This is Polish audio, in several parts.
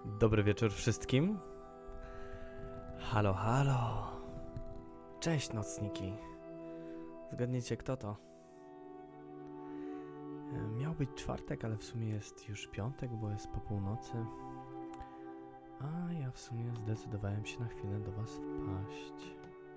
Dobry wieczór wszystkim. Halo, halo. Cześć nocniki. Zgadnijcie kto to? Miał być czwartek, ale w sumie jest już piątek, bo jest po północy. A ja w sumie zdecydowałem się na chwilę do was wpaść.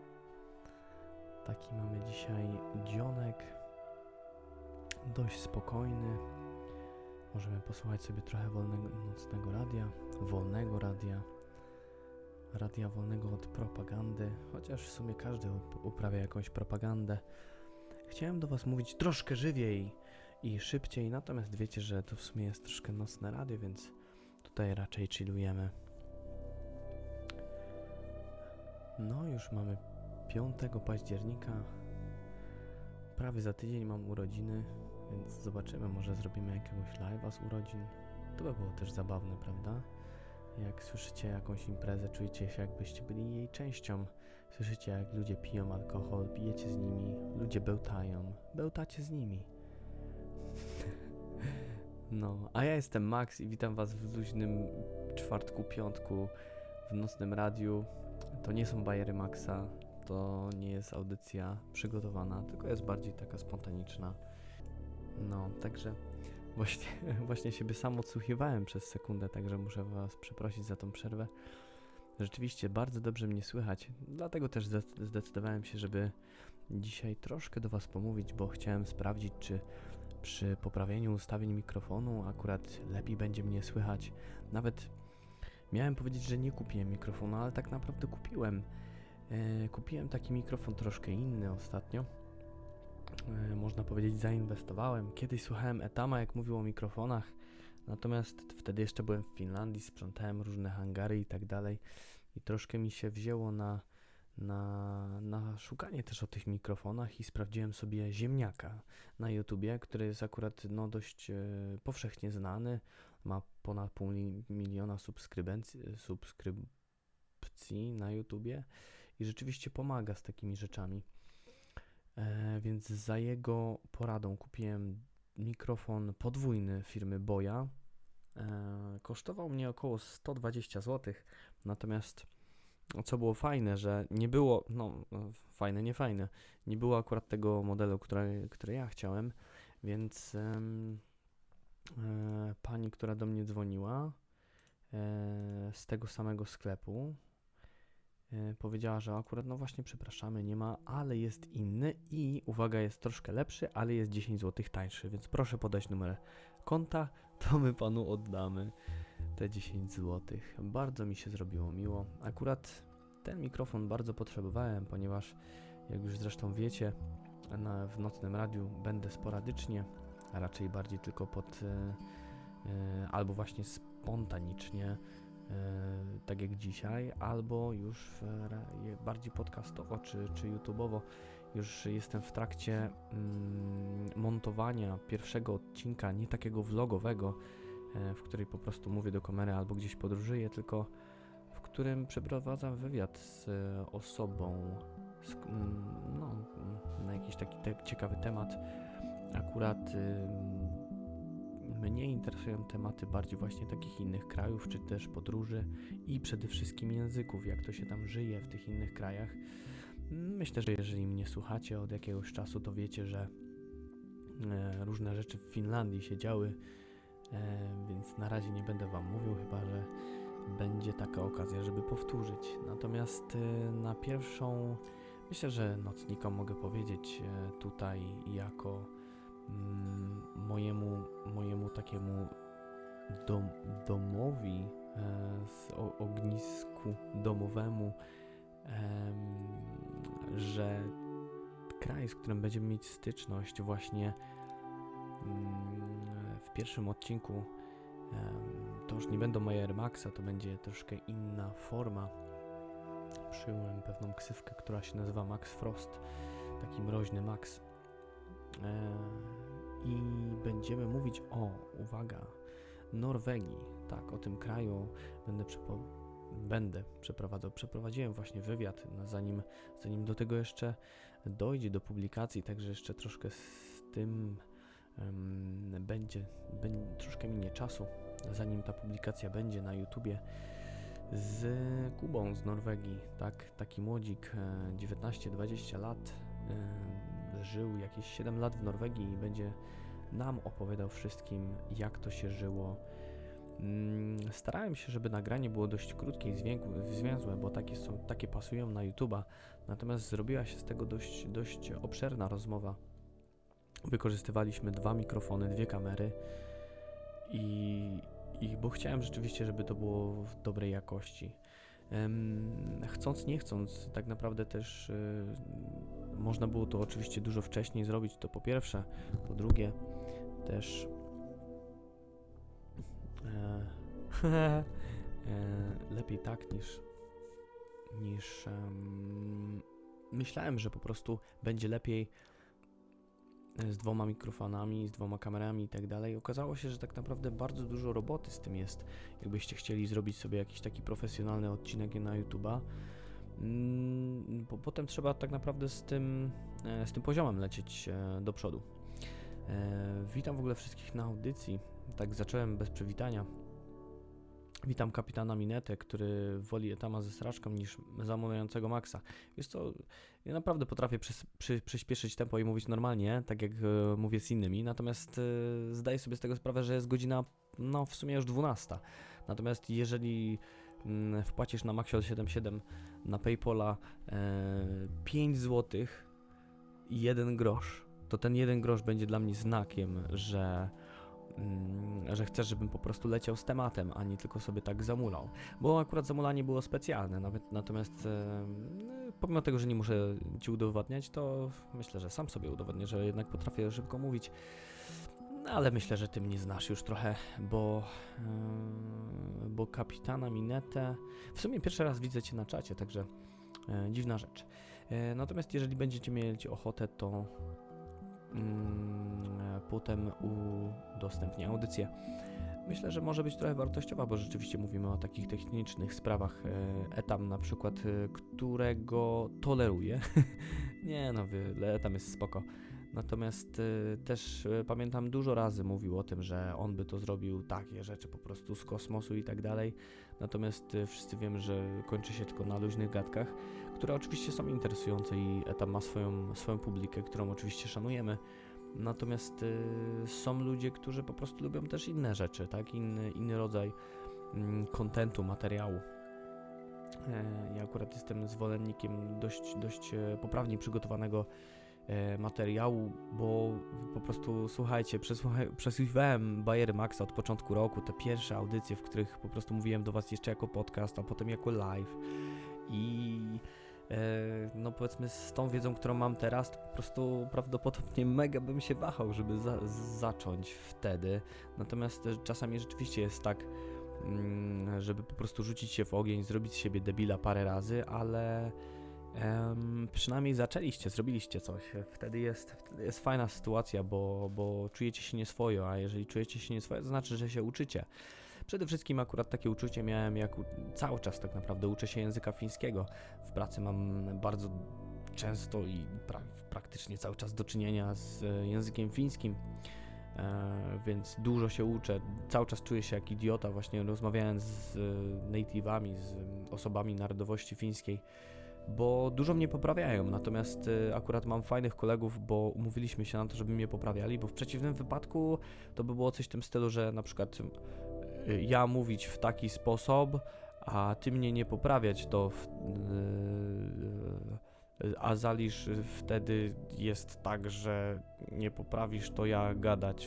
Taki mamy dzisiaj dzionek. Dość spokojny. Możemy posłuchać sobie trochę nocnego radia, wolnego radia wolnego od propagandy, chociaż w sumie każdy uprawia jakąś propagandę. Chciałem do was mówić troszkę żywiej i szybciej, natomiast wiecie, że to w sumie jest troszkę nocne radio, więc tutaj raczej chillujemy. No już mamy 5 października, prawie za tydzień mam urodziny, więc zobaczymy, może zrobimy jakiegoś live'a z urodzin. To by było też zabawne, prawda? Jak słyszycie jakąś imprezę, czujecie się jakbyście byli jej częścią. Słyszycie jak ludzie piją alkohol, pijecie z nimi, ludzie bełtają, bełtacie z nimi. No, a ja jestem Max i witam was w luźnym czwartku, piątku w nocnym radiu. To nie są bajery Maxa, to nie jest audycja przygotowana, tylko jest bardziej taka spontaniczna. No, także właśnie siebie sam odsłuchiwałem przez sekundę, także muszę was przeprosić za tą przerwę. Rzeczywiście bardzo dobrze mnie słychać, dlatego też zdecydowałem się, żeby dzisiaj troszkę do was pomówić, bo chciałem sprawdzić, czy przy poprawieniu ustawień mikrofonu akurat lepiej będzie mnie słychać. Nawet miałem powiedzieć, że nie kupiłem mikrofonu, ale tak naprawdę kupiłem. Kupiłem taki mikrofon troszkę inny ostatnio. Można powiedzieć, zainwestowałem. Kiedyś słuchałem Etama, jak mówił o mikrofonach, natomiast wtedy jeszcze byłem w Finlandii, sprzątałem różne hangary i tak dalej i troszkę mi się wzięło na szukanie też o tych mikrofonach i sprawdziłem sobie Ziemniaka na YouTubie, który jest akurat dość powszechnie znany, ma ponad 500 000 subskrypcji na YouTubie i rzeczywiście pomaga z takimi rzeczami. Więc za jego poradą kupiłem mikrofon podwójny firmy Boya. Kosztował mnie około 120 zł, natomiast co było fajne, że nie było, fajne, nie fajne, nie było akurat tego modelu, który ja chciałem, więc pani, która do mnie dzwoniła z tego samego sklepu, powiedziała, że akurat właśnie przepraszamy, nie ma, ale jest inny i uwaga, jest troszkę lepszy, ale jest 10 zł tańszy, więc proszę podać numer konta, to my panu oddamy te 10 zł. Bardzo mi się zrobiło miło. Akurat ten mikrofon bardzo potrzebowałem, ponieważ jak już zresztą wiecie, w nocnym radiu będę sporadycznie, a raczej bardziej tylko albo właśnie spontanicznie, tak jak dzisiaj, albo już bardziej podcastowo czy YouTubeowo. Już jestem w trakcie montowania pierwszego odcinka, nie takiego vlogowego, w której po prostu mówię do kamery albo gdzieś podróżuję, tylko w którym przeprowadzam wywiad z osobą na jakiś taki ciekawy temat. Akurat mnie interesują tematy bardziej właśnie takich innych krajów, czy też podróży i przede wszystkim języków, jak to się tam żyje w tych innych krajach. Myślę, że jeżeli mnie słuchacie od jakiegoś czasu, to wiecie, że różne rzeczy w Finlandii się działy, więc na razie nie będę wam mówił, chyba że będzie taka okazja, żeby powtórzyć. Natomiast na pierwszą, myślę, że nocnikom mogę powiedzieć tutaj jako mojemu takiemu domowi, ognisku domowemu, że kraj, z którym będziemy mieć styczność właśnie w pierwszym odcinku, to już nie będą moje Air Maxa, to będzie troszkę inna forma. Przyjąłem pewną ksywkę, która się nazywa Max Frost, taki mroźny Max. I będziemy mówić uwaga, Norwegii. Tak, o tym kraju przeprowadziłem właśnie wywiad, zanim do tego jeszcze dojdzie do publikacji, także jeszcze troszkę z tym troszkę minie czasu, zanim ta publikacja będzie na YouTubie, z Kubą z Norwegii, tak? Taki młodzik, 19-20 lat, żył jakieś 7 lat w Norwegii i będzie nam opowiadał wszystkim, jak to się żyło. Starałem się, żeby nagranie było dość krótkie i zwięzłe, bo takie pasują na YouTube'a, natomiast zrobiła się z tego dość obszerna rozmowa. Wykorzystywaliśmy 2 mikrofony, 2 kamery bo chciałem rzeczywiście, żeby to było w dobrej jakości. Chcąc, nie chcąc, tak naprawdę też można było to oczywiście dużo wcześniej zrobić, to po pierwsze. Po drugie, też lepiej tak niż myślałem, że po prostu będzie lepiej z 2 mikrofonami, z 2 kamerami i tak dalej. Okazało się, że tak naprawdę bardzo dużo roboty z tym jest. Jakbyście chcieli zrobić sobie jakiś taki profesjonalny odcinek na YouTube'a, bo potem trzeba tak naprawdę z tym poziomem lecieć do przodu. Witam w ogóle wszystkich na audycji. Tak zacząłem bez przywitania. Witam kapitana Minetę, który woli Etama ze sraczką niż zamawiającego Maxa. Wiesz co, ja naprawdę potrafię przyspieszyć tempo i mówić normalnie, tak jak mówię z innymi, natomiast zdaję sobie z tego sprawę, że jest godzina, no w sumie już 12. Natomiast jeżeli wpłacisz na Maxiol77 na Paypala 5 zł i 1 grosz, to ten 1 grosz będzie dla mnie znakiem, że chcesz, żebym po prostu leciał z tematem, a nie tylko sobie tak zamulał. Bo akurat zamulanie było specjalne, natomiast pomimo tego, że nie muszę Ci udowadniać, to myślę, że sam sobie udowodnię, że jednak potrafię szybko mówić. Ale myślę, że Ty mnie znasz już trochę, bo kapitana Minetę... W sumie pierwszy raz widzę Cię na czacie, także dziwna rzecz. Natomiast jeżeli będziecie mieli ochotę, to potem udostępnię audycję. Myślę, że może być trochę wartościowa, bo rzeczywiście mówimy o takich technicznych sprawach. Etam na przykład, którego toleruję. Nie no, Etam jest spoko. Natomiast też pamiętam, dużo razy mówił o tym, że on by to zrobił takie rzeczy po prostu z kosmosu i tak dalej. Natomiast wszyscy wiemy, że kończy się tylko na luźnych gadkach, które oczywiście są interesujące i Etam ma swoją publikę, którą oczywiście szanujemy. Natomiast są ludzie, którzy po prostu lubią też inne rzeczy, tak? Inny rodzaj kontentu, materiału. Ja akurat jestem zwolennikiem dość poprawnie przygotowanego materiału, bo po prostu słuchajcie, przesłuchiwałem Bajery Maxa od początku roku, te pierwsze audycje, w których po prostu mówiłem do Was jeszcze jako podcast, a potem jako live i no powiedzmy z tą wiedzą, którą mam teraz, to po prostu prawdopodobnie mega bym się wahał, żeby zacząć wtedy. Natomiast czasami rzeczywiście jest tak, żeby po prostu rzucić się w ogień, zrobić z siebie debila parę razy, ale przynajmniej zrobiliście coś. Wtedy jest fajna sytuacja, bo czujecie się nieswojo, a jeżeli czujecie się nieswojo, to znaczy, że się uczycie. Przede wszystkim akurat takie uczucie miałem, jak cały czas tak naprawdę uczę się języka fińskiego. W pracy mam bardzo często i praktycznie cały czas do czynienia z językiem fińskim, więc dużo się uczę. Cały czas czuję się jak idiota właśnie rozmawiając z native'ami, z osobami narodowości fińskiej, bo dużo mnie poprawiają, natomiast akurat mam fajnych kolegów, bo umówiliśmy się na to, żeby mnie poprawiali, bo w przeciwnym wypadku to by było coś w tym stylu, że na przykład ja mówić w taki sposób, a ty mnie nie poprawiać, to a Zalisz wtedy jest tak, że nie poprawisz, to ja gadać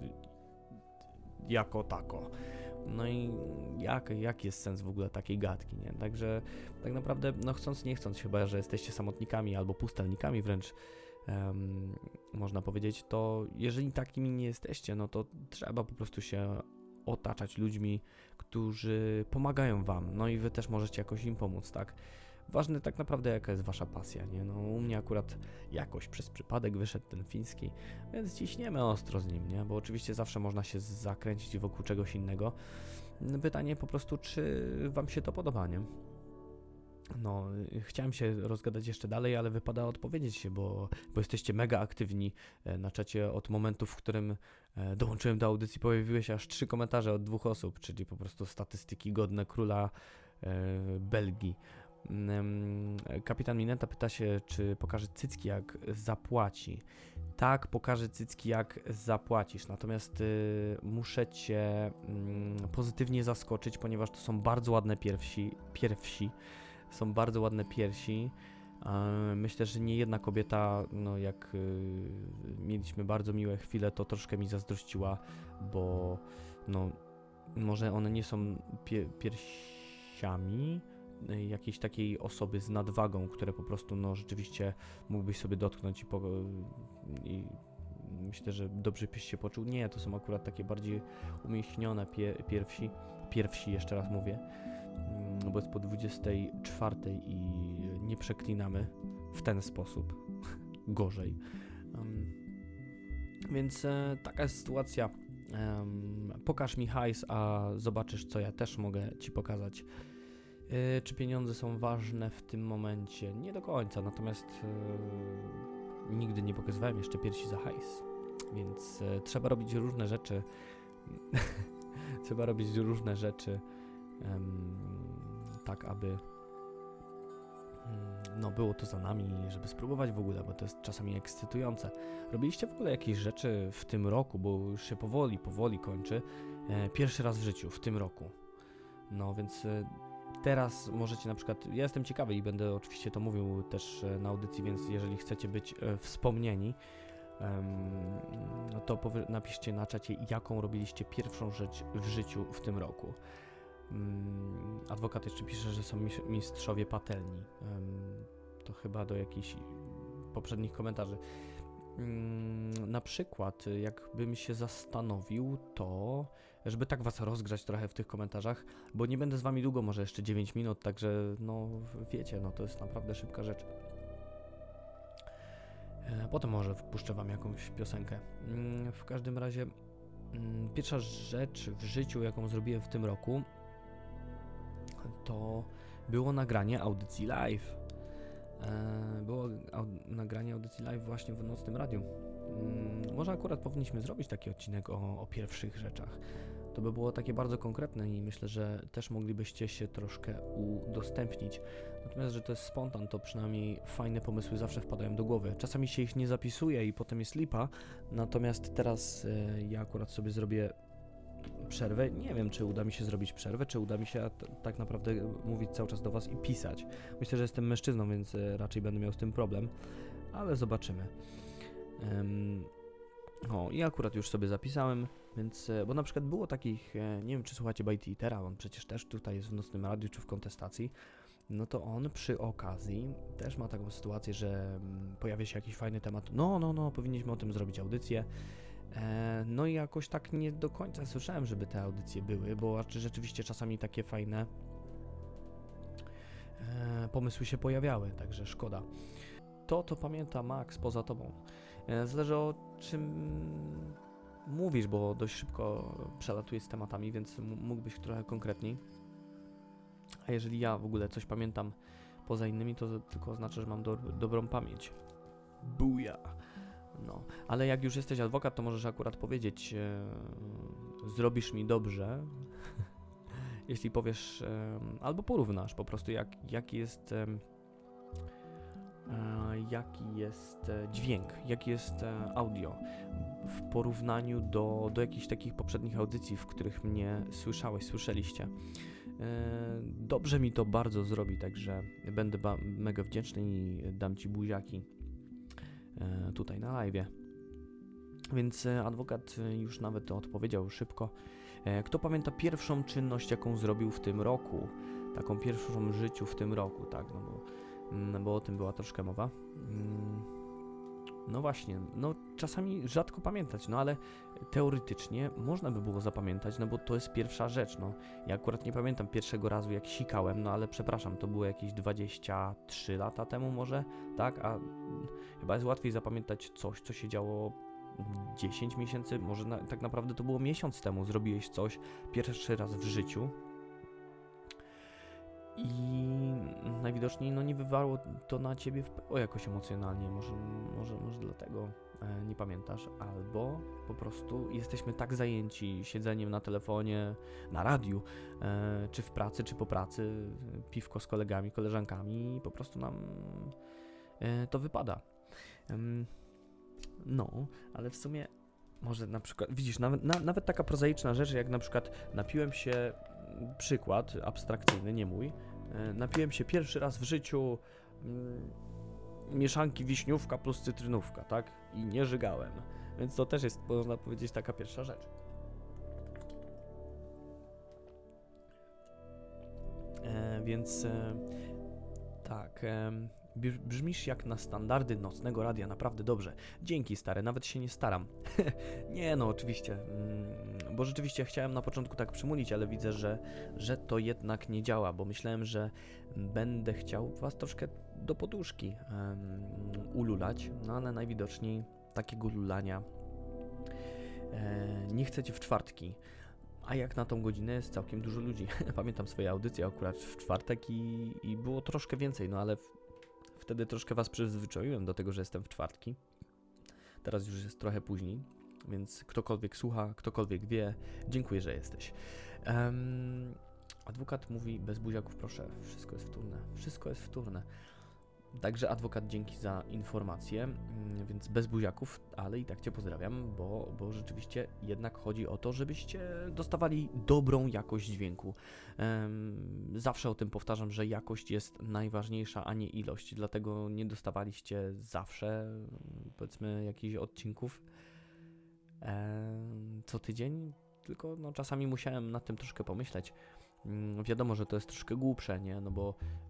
jako tako. No i jaki jest sens w ogóle takiej gadki, nie? Także tak naprawdę, no chcąc nie chcąc, chyba że jesteście samotnikami albo pustelnikami wręcz, można powiedzieć, to jeżeli takimi nie jesteście, no to trzeba po prostu się otaczać ludźmi, którzy pomagają wam, no i wy też możecie jakoś im pomóc, tak? Ważne tak naprawdę, jaka jest wasza pasja, nie? No u mnie akurat jakoś przez przypadek wyszedł ten fiński, więc ciśniemy ostro z nim, nie? Bo oczywiście zawsze można się zakręcić wokół czegoś innego. Pytanie po prostu, czy wam się to podoba, nie? No, chciałem się rozgadać jeszcze dalej, ale wypada odpowiedzieć się, bo jesteście mega aktywni na czacie od momentu, w którym dołączyłem do audycji, pojawiły się aż 3 komentarze od 2 osób, czyli po prostu statystyki godne króla Belgii. Kapitan Mineta pyta się, czy pokaże cycki jak zapłaci. Tak, pokażę cycki jak zapłacisz, natomiast muszę Cię pozytywnie zaskoczyć, ponieważ to są bardzo ładne piersi. Są bardzo ładne piersi. Myślę, że nie jedna kobieta, no jak mieliśmy bardzo miłe chwile, to troszkę mi zazdrościła, bo no może one nie są piersiami jakiejś takiej osoby z nadwagą, które po prostu no rzeczywiście mógłbyś sobie dotknąć i myślę, że dobrze byś się poczuł. Nie, to są akurat takie bardziej umieśnione pierwsi, jeszcze raz mówię, bo jest po 24 i nie przeklinamy w ten sposób. Gorzej. Więc taka jest sytuacja. Pokaż mi hajs, a zobaczysz, co ja też mogę Ci pokazać. Czy pieniądze są ważne w tym momencie? Nie do końca, natomiast nigdy nie pokazywałem jeszcze piersi za hajs, więc trzeba robić różne rzeczy. Trzeba robić różne rzeczy, tak aby no było to za nami, żeby spróbować w ogóle, bo to jest czasami ekscytujące. Robiliście w ogóle jakieś rzeczy w tym roku, bo już się powoli kończy. Pierwszy raz w życiu, w tym roku. No więc teraz możecie na przykład, ja jestem ciekawy i będę oczywiście to mówił też na audycji, więc jeżeli chcecie być wspomnieni, no to napiszcie na czacie, jaką robiliście pierwszą rzecz w życiu w tym roku. Adwokat jeszcze pisze, że są mistrzowie patelni. To chyba do jakichś poprzednich komentarzy. Na przykład, jakbym się zastanowił, to żeby tak was rozgrzać trochę w tych komentarzach, bo nie będę z wami długo, może jeszcze 9 minut, także no wiecie, no to jest naprawdę szybka rzecz. Potem może wpuszczę wam jakąś piosenkę. W każdym razie pierwsza rzecz w życiu, jaką zrobiłem w tym roku, to było nagranie audycji live. Było nagranie audycji live właśnie w Nocnym Radiu. Może akurat powinniśmy zrobić taki odcinek o pierwszych rzeczach. To by było takie bardzo konkretne i myślę, że też moglibyście się troszkę udostępnić. Natomiast, że to jest spontan, to przynajmniej fajne pomysły zawsze wpadają do głowy. Czasami się ich nie zapisuje i potem jest lipa, natomiast teraz ja akurat sobie zrobię przerwę. Nie wiem, czy uda mi się zrobić przerwę, czy uda mi się tak naprawdę mówić cały czas do was i pisać. Myślę, że jestem mężczyzną, więc raczej będę miał z tym problem, ale zobaczymy. I akurat już sobie zapisałem, więc, bo na przykład było takich, nie wiem, czy słuchacie Bajty Itera, on przecież też tutaj jest w Nocnym Radiu, czy w Kontestacji, no to on przy okazji też ma taką sytuację, że pojawia się jakiś fajny temat, no, powinniśmy o tym zrobić audycję. No i jakoś tak nie do końca słyszałem, żeby te audycje były, bo rzeczywiście czasami takie fajne pomysły się pojawiały, także szkoda. To pamięta Max poza tobą. Zależy o czym mówisz, bo dość szybko przelatuję z tematami, więc mógłbyś trochę konkretniej. A jeżeli ja w ogóle coś pamiętam poza innymi, to tylko oznacza, że mam dobrą pamięć. Buja! No, ale jak już jesteś adwokat, to możesz akurat powiedzieć, zrobisz mi dobrze, jeśli powiesz, albo porównasz po prostu, jaki jest dźwięk, jaki jest audio w porównaniu do jakichś takich poprzednich audycji, w których mnie słyszeliście. Dobrze mi to bardzo zrobi, także będę mega wdzięczny i dam ci buziaki tutaj na live'ie. Więc adwokat już nawet odpowiedział szybko. Kto pamięta pierwszą czynność, jaką zrobił w tym roku? Taką pierwszą w życiu w tym roku, tak, bo o tym była troszkę mowa. No właśnie, no czasami rzadko pamiętać, no ale teoretycznie można by było zapamiętać, no bo to jest pierwsza rzecz, no. Ja akurat nie pamiętam pierwszego razu, jak sikałem, no ale przepraszam, to było jakieś 23 lata temu może, tak, a chyba jest łatwiej zapamiętać coś, co się działo 10 miesięcy, może tak naprawdę to było miesiąc temu, zrobiłeś coś pierwszy raz w życiu. I najwidoczniej nie wywarło to na ciebie wpływu jakoś emocjonalnie, może dlatego nie pamiętasz, albo po prostu jesteśmy tak zajęci siedzeniem na telefonie, na radiu, czy w pracy, czy po pracy, piwko z kolegami, koleżankami i po prostu nam to wypada. Ale w sumie może na przykład, widzisz, nawet taka prozaiczna rzecz, jak na przykład napiłem się, przykład abstrakcyjny, nie mój, napiłem się pierwszy raz w życiu mieszanki wiśniówka plus cytrynówka, tak? I nie żygałem, więc to też jest, można powiedzieć, taka pierwsza rzecz. Tak, brzmisz jak na standardy nocnego radia, naprawdę dobrze. Dzięki, stary, nawet się nie staram. Nie, oczywiście, bo rzeczywiście chciałem na początku tak przymulić, ale widzę, że to jednak nie działa, bo myślałem, że będę chciał was troszkę do poduszki ululać, ale najwidoczniej takiego lulania nie chcecie w czwartki. A jak na tą godzinę jest całkiem dużo ludzi. Pamiętam swoje audycje akurat w czwartek i było troszkę więcej, ale wtedy troszkę was przyzwyczaiłem do tego, że jestem w czwartki. Teraz już jest trochę później, więc ktokolwiek słucha, ktokolwiek wie, dziękuję, że jesteś. Adwokat mówi, bez buziaków proszę, wszystko jest wtórne. Także adwokat, dzięki za informację, więc bez buziaków, ale i tak cię pozdrawiam, bo rzeczywiście jednak chodzi o to, żebyście dostawali dobrą jakość dźwięku. Zawsze o tym powtarzam, że jakość jest najważniejsza, a nie ilość, dlatego nie dostawaliście zawsze, powiedzmy, jakichś odcinków co tydzień, tylko czasami musiałem nad tym troszkę pomyśleć. Wiadomo, że to jest troszkę głupsze, nie? Bo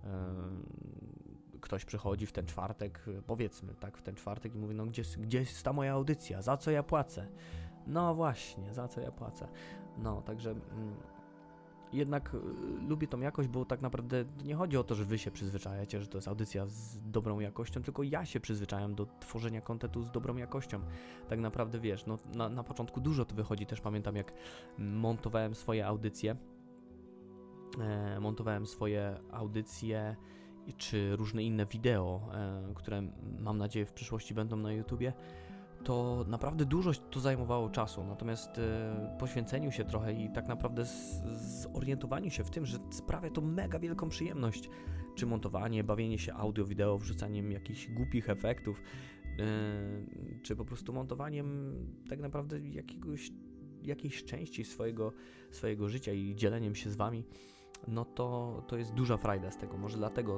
ktoś przychodzi w ten czwartek, powiedzmy, tak, w ten czwartek i mówi, gdzie jest ta moja audycja, za co ja płacę? No właśnie, za co ja płacę? Także jednak lubię tą jakość, bo tak naprawdę nie chodzi o to, że wy się przyzwyczajacie, że to jest audycja z dobrą jakością, tylko ja się przyzwyczajam do tworzenia kontentu z dobrą jakością. Tak naprawdę, wiesz, na początku dużo to wychodzi, też pamiętam, jak montowałem swoje audycje, czy różne inne wideo, które mam nadzieję w przyszłości będą na YouTubie, to naprawdę dużo to zajmowało czasu, natomiast poświęceniu się trochę i tak naprawdę zorientowaniu się w tym, że sprawia to mega wielką przyjemność, czy montowanie, bawienie się audio, wideo, wrzucaniem jakichś głupich efektów, czy po prostu montowaniem tak naprawdę jakiejś części swojego życia i dzieleniem się z wami, to jest duża frajda z tego. Może dlatego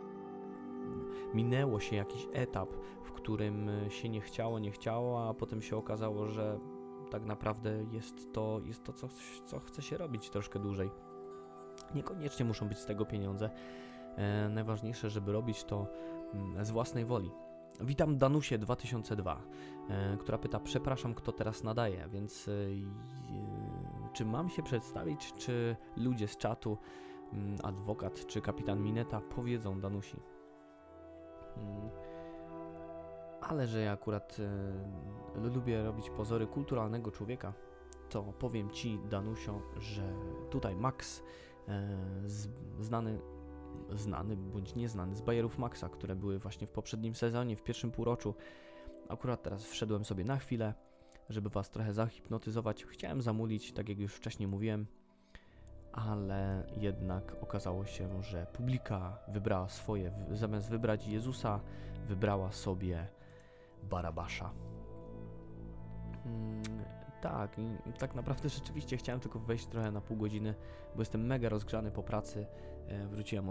minęło się jakiś etap, w którym się nie chciało, a potem się okazało, że tak naprawdę jest to coś, co chce się robić troszkę dłużej. Niekoniecznie muszą być z tego pieniądze. Najważniejsze, żeby robić to z własnej woli. Witam Danusię 2002, która pyta, przepraszam, kto teraz nadaje, więc czy mam się przedstawić, czy ludzie z czatu, adwokat czy kapitan Mineta powiedzą Danusi. Ale że ja akurat lubię robić pozory kulturalnego człowieka, to powiem ci, Danusio, że tutaj Max, znany bądź nieznany z bajerów Maxa, które były właśnie w poprzednim sezonie, w pierwszym półroczu. Akurat teraz wszedłem sobie na chwilę, żeby was trochę zahipnotyzować. Chciałem zamulić, tak jak już wcześniej mówiłem, ale jednak okazało się, że publika wybrała swoje. Zamiast wybrać Jezusa, wybrała sobie Barabasza. Tak naprawdę rzeczywiście chciałem tylko wejść trochę na pół godziny, bo jestem mega rozgrzany po pracy. Wróciłem o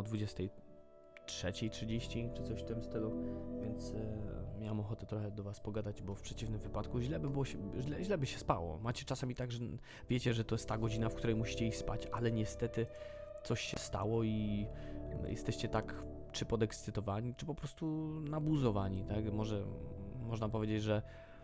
23:30 czy coś w tym stylu, więc miałem ochotę trochę do was pogadać, bo w przeciwnym wypadku źle by się spało. Macie czasami tak, że wiecie, że to jest ta godzina, w której musicie iść spać, ale niestety coś się stało i jesteście tak czy podekscytowani, czy po prostu nabuzowani, tak? Można powiedzieć, że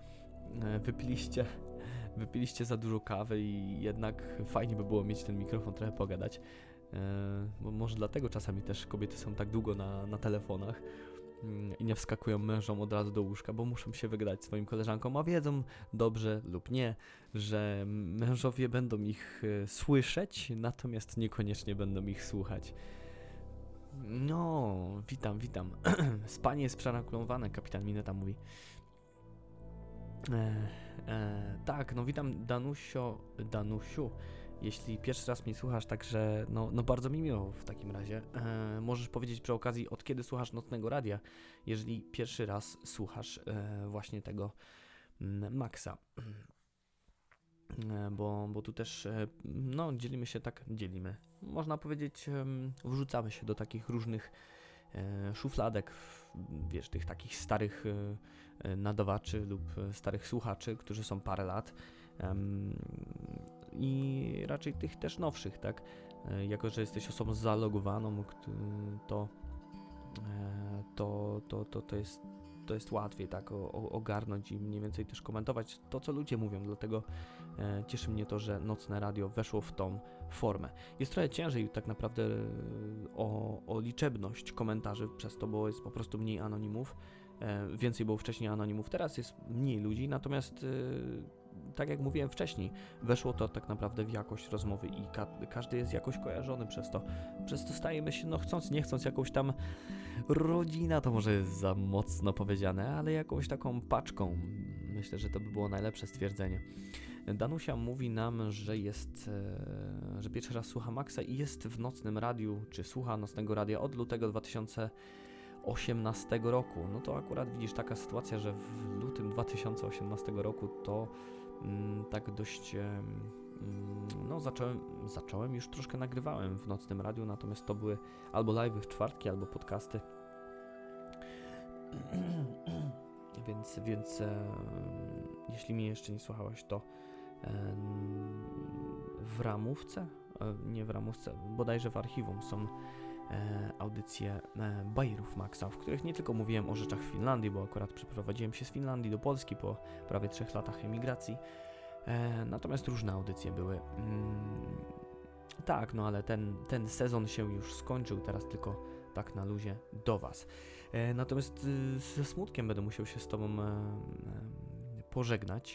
wypiliście za dużo kawy i jednak fajnie by było mieć ten mikrofon, trochę pogadać. Bo może dlatego czasami też kobiety są tak długo na telefonach i nie wskakują mężom od razu do łóżka, bo muszą się wygadać swoim koleżankom, a wiedzą dobrze lub nie, że mężowie będą ich słyszeć, natomiast niekoniecznie będą ich słuchać. No, witam. Spanie jest przereklamowane, kapitan Mineta mówi. Tak, no witam Danusiu. Jeśli pierwszy raz mnie słuchasz, także no bardzo mi miło w takim razie. Możesz powiedzieć przy okazji, od kiedy słuchasz Nocnego Radia, jeżeli pierwszy raz słuchasz właśnie tego Maxa. Bo tu też dzielimy. Można powiedzieć, wrzucamy się do takich różnych szufladek, wiesz, tych takich starych nadawaczy lub starych słuchaczy, którzy są parę lat i raczej tych też nowszych, tak? Jako że jesteś osobą zalogowaną, to jest łatwiej tak ogarnąć i mniej więcej też komentować to, co ludzie mówią, dlatego cieszy mnie to, że Nocne Radio weszło w tą formę. Jest trochę ciężej tak naprawdę o liczebność komentarzy przez to, bo jest po prostu mniej anonimów, więcej było wcześniej anonimów, teraz jest mniej ludzi, natomiast tak jak mówiłem wcześniej, weszło to tak naprawdę w jakość rozmowy i każdy jest jakoś kojarzony przez to stajemy się, no chcąc nie chcąc, jakąś tam rodzina, to może jest za mocno powiedziane, ale jakąś taką paczką. Myślę, że to by było najlepsze stwierdzenie. Danusia mówi nam, że pierwszy raz słucha Maxa i jest w Nocnym Radiu, czy słucha Nocnego Radia od lutego 2018 roku. No to akurat widzisz, taka sytuacja, że w lutym 2018 roku to tak dość zacząłem, już troszkę nagrywałem w Nocnym Radiu, natomiast to były albo live'y w czwartki, albo podcasty. Więc jeśli mnie jeszcze nie słuchałeś, to w ramówce, nie w ramówce, bodajże w archiwum są audycje Bajerów Maxa, w których nie tylko mówiłem o rzeczach w Finlandii, bo akurat przeprowadziłem się z Finlandii do Polski po prawie 3 latach emigracji, natomiast różne audycje były. Tak, no ale ten sezon się już skończył, teraz tylko tak na luzie do Was. Natomiast ze smutkiem będę musiał się z Tobą pożegnać,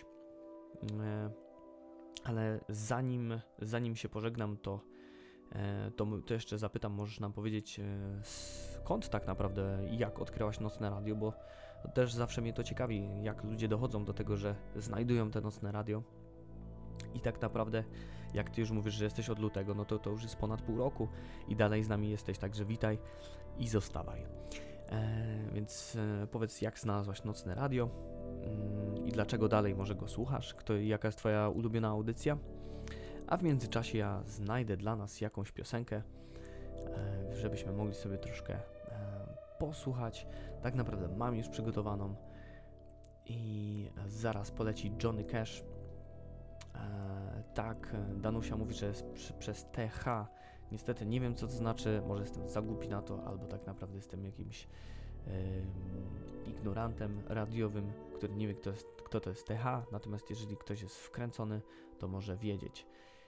ale zanim się pożegnam, to jeszcze zapytam, możesz nam powiedzieć skąd tak naprawdę, jak odkryłaś Nocne Radio, bo też zawsze mnie to ciekawi, jak ludzie dochodzą do tego, że znajdują te Nocne Radio i tak naprawdę, jak Ty już mówisz, że jesteś od lutego, no to już jest ponad pół roku i dalej z nami jesteś, także witaj i zostawaj. Więc powiedz, jak znalazłaś Nocne Radio i dlaczego dalej może go słuchasz, jaka jest Twoja ulubiona audycja, a w międzyczasie ja znajdę dla nas jakąś piosenkę, żebyśmy mogli sobie troszkę posłuchać. Tak naprawdę mam już przygotowaną i zaraz poleci Johnny Cash. Tak, Danusia mówi, że jest przez TH. Niestety nie wiem, co to znaczy, może jestem za głupi na to, albo tak naprawdę jestem jakimś ignorantem radiowym, który nie wie, kto to jest TH, natomiast jeżeli ktoś jest wkręcony, to może wiedzieć.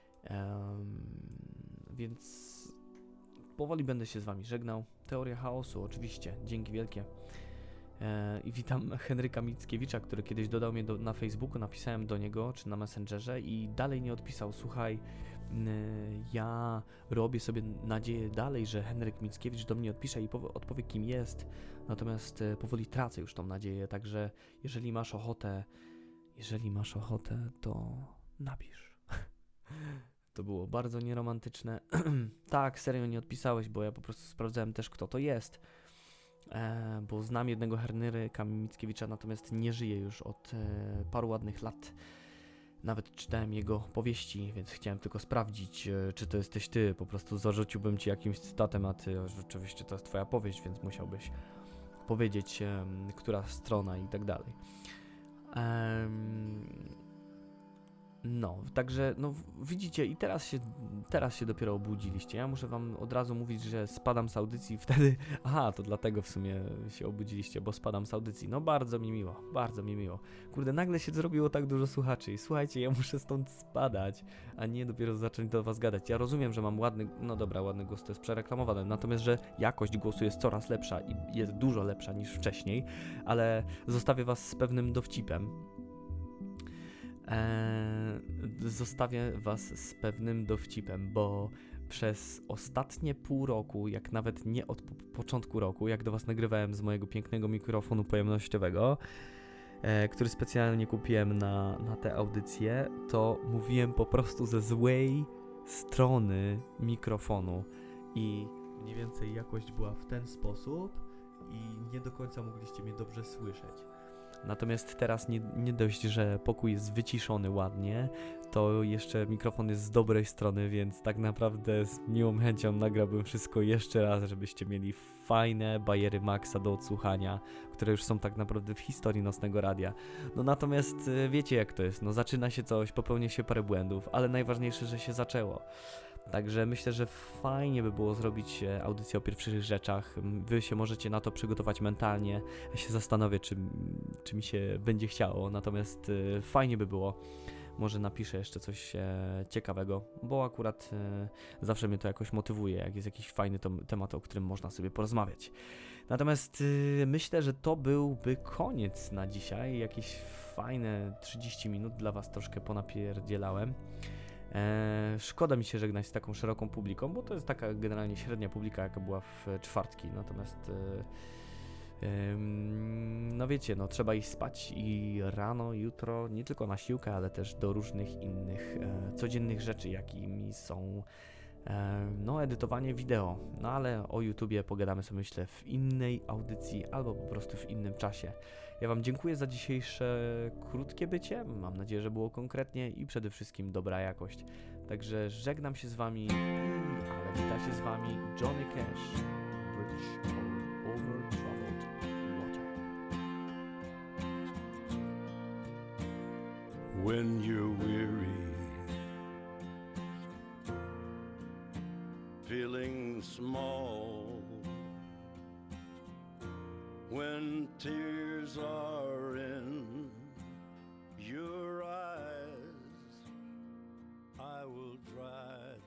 Więc powoli będę się z Wami żegnał. Teoria chaosu, oczywiście, dzięki wielkie. I witam Henryka Mickiewicza, który kiedyś dodał mnie na Facebooku, napisałem do niego, czy na Messengerze i dalej nie odpisał. Słuchaj, ja robię sobie nadzieję dalej, że Henryk Mickiewicz do mnie odpisze i odpowie, kim jest, natomiast powoli tracę już tą nadzieję, także jeżeli masz ochotę, to napisz. To było bardzo nieromantyczne. Tak, serio nie odpisałeś, bo ja po prostu sprawdzałem też, kto to jest. Bo znam jednego Henryka Mickiewicza, natomiast nie żyje już od paru ładnych lat. Nawet czytałem jego powieści, więc chciałem tylko sprawdzić, czy to jesteś ty. Po prostu zarzuciłbym ci jakimś cytatem, a ty rzeczywiście to jest twoja powieść, więc musiałbyś powiedzieć, która strona i tak dalej. No, także, no widzicie i teraz się dopiero obudziliście. Ja muszę wam od razu mówić, że spadam z audycji wtedy. Aha, to dlatego w sumie się obudziliście, bo spadam z audycji. No bardzo mi miło. Kurde, nagle się zrobiło tak dużo słuchaczy i słuchajcie, ja muszę stąd spadać, a nie dopiero zacząć do was gadać. Ja rozumiem, że mam ładny głos, to jest przereklamowane, natomiast, że jakość głosu jest coraz lepsza i jest dużo lepsza niż wcześniej, ale zostawię was z pewnym dowcipem. Zostawię was z pewnym dowcipem, bo przez ostatnie pół roku, jak nawet nie od początku roku, jak do was nagrywałem z mojego pięknego mikrofonu pojemnościowego, który specjalnie kupiłem na tę audycję, to mówiłem po prostu ze złej strony mikrofonu i mniej więcej jakość była w ten sposób i nie do końca mogliście mnie dobrze słyszeć. Natomiast teraz nie dość, że pokój jest wyciszony ładnie, to jeszcze mikrofon jest z dobrej strony, więc tak naprawdę z miłą chęcią nagrałbym wszystko jeszcze raz, żebyście mieli fajne bajery Maxa do odsłuchania, które już są tak naprawdę w historii Nocnego Radia. No natomiast wiecie jak to jest, no zaczyna się coś, popełnia się parę błędów, ale najważniejsze, że się zaczęło. Także myślę, że fajnie by było zrobić audycję o pierwszych rzeczach. Wy się możecie na to przygotować mentalnie. Ja się zastanowię, czy mi się będzie chciało. Natomiast fajnie by było. Może napiszę jeszcze coś ciekawego, bo akurat zawsze mnie to jakoś motywuje, jak jest jakiś fajny temat, o którym można sobie porozmawiać. Natomiast myślę, że to byłby koniec na dzisiaj. Jakieś fajne 30 minut dla was troszkę ponapierdzielałem. Szkoda mi się żegnać z taką szeroką publiką, bo to jest taka generalnie średnia publika, jaka była w czwartki, natomiast no wiecie, no trzeba iść spać i rano, jutro, nie tylko na siłkę, ale też do różnych innych codziennych rzeczy, jakimi są no edytowanie wideo, no ale o YouTubie pogadamy sobie myślę w innej audycji albo po prostu w innym czasie. Ja wam dziękuję za dzisiejsze krótkie bycie, mam nadzieję, że było konkretnie i przede wszystkim dobra jakość. Także żegnam się z wami, ale wita się z wami Johnny Cash, Bridge over Troubled Water. When you're weary, feeling small, when tears are in your eyes, I will dry